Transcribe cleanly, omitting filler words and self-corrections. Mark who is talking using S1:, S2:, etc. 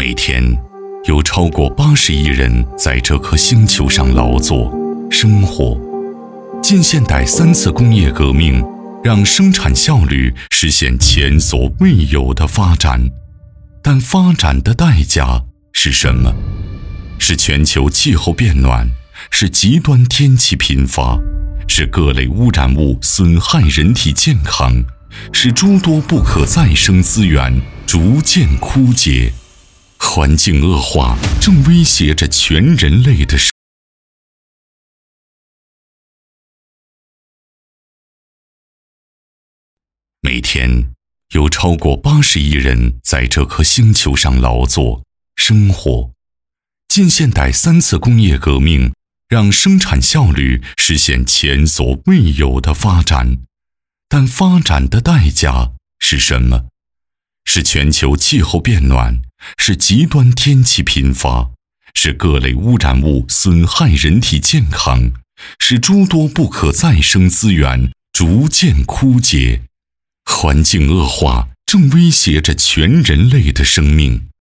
S1: 每天有超过80亿人在这颗星球上劳作、生活。近现代3次工业革命让生产效率实现前所未有的发展，但发展的代价是什么？是全球气候变暖，是极端天气频发，是各类污染物损害人体健康，是诸多不可再生资源逐渐枯竭。环境恶化正威胁着全人类的生活。每天有超过80亿人在这颗星球上劳作、生活。近现代3次工业革命让生产效率实现前所未有的发展，但发展的代价是什么？是全球气候变暖，是极端天气频发，是各类污染物损害人体健康，是诸多不可再生资源逐渐枯竭。环境恶化正威胁着全人类的生命。